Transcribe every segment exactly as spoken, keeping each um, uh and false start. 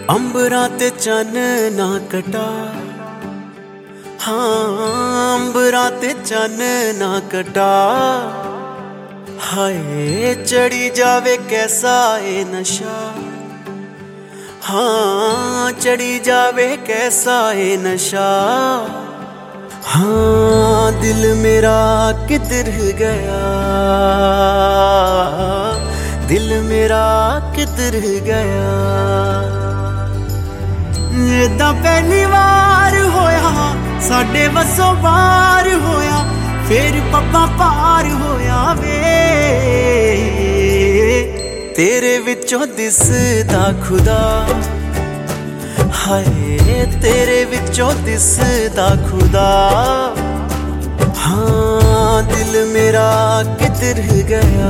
अंबरां ते चन्न ना कटा, हाँ अंबरां ते चन्न ना कटा। हाय चढ़ी जावे कैसा ए नशा, हाँ चढ़ी जावे कैसा ए नशा। हाँ दिल मेरा किधर गया, दिल मेरा किधर गया। इदां पहली वार होया साडे वसों बार होया, फिर पप्पा पार होया वे। तेरे विचों दिसदा खुदा, हाय तेरे विचों दिसदा खुदा। हाँ दिल मेरा किधर गया,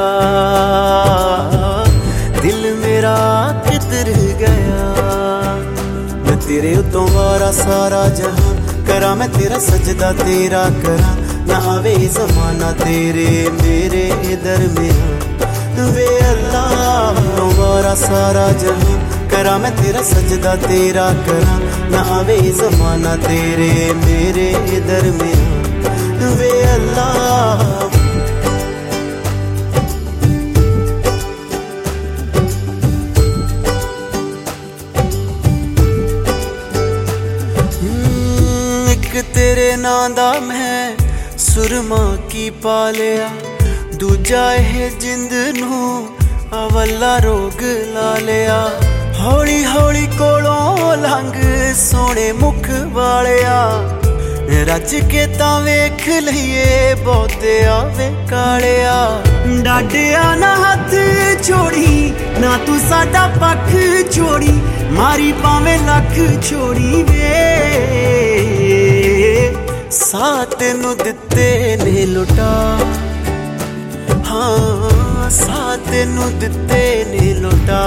दिल मेरा किधर गया। मैं तेरे उतों वारा सारा जहां करा, मैं तेरा सजदा तेरा करा। ना आवे ज़माना तेरे मेरे दरमियां वे अल्लाह। तो वारा सारा जहां करा, मैं तेरा सजदा तेरा करा। ना आवे ज़माना तेरे मेरे दरमियां वे अल्लाह। तेरे नां दा मैं सुरमा की पा लिया, दूजा है जिंद नू अवला रोग ला लिया। हौली हौली कोलों लंघ सोने मुख वालिया, रज के तां वेख लईए बहुते आवे कालिया। डाडिया ना हथ छोड़ी ना तू साडा पख छोड़ी, मारी पावे लख छोड़ी वे। साथ तेनू दिते ने लुटा, हाँ साथ तेनू दिते ने लुटा।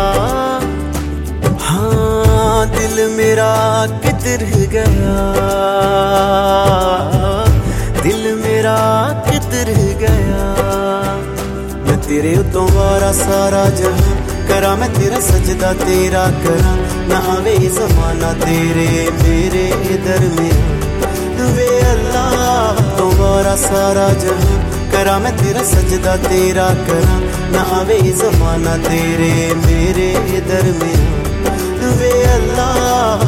हाँ दिल मेरा किधर गया, दिल मेरा किधर गया। मैं तेरे उतों वारा सारा जहां करा, मैं तेरा सजदा तेरा करा। ना आवे ज़माना तेरे मेरे दरमियां वे अल्लाह। तो वारा सारा जहां करा, मैं तेरा सजदा तेरा करा। ना आवे ज़माना तेरे मेरे दरमियां वे अल्लाह।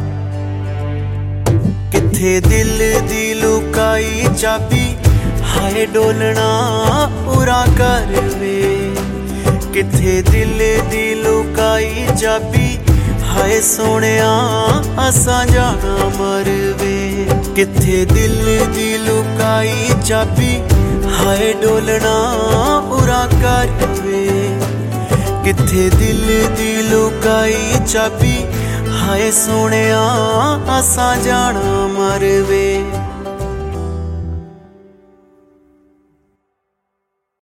किथे दिल दी लुकाई चाबी, हाय डोलना उरा कर वे। किथे दिल दी लुकाई चाबी, हाय सोनिया असां जाना मरवे। किथे दिल दी लुकाई चाबी, हाय डोलना उरा कर वे। किथे दिल दी लुकाई चाबी, हाय सोनिया असां जाना मरवे।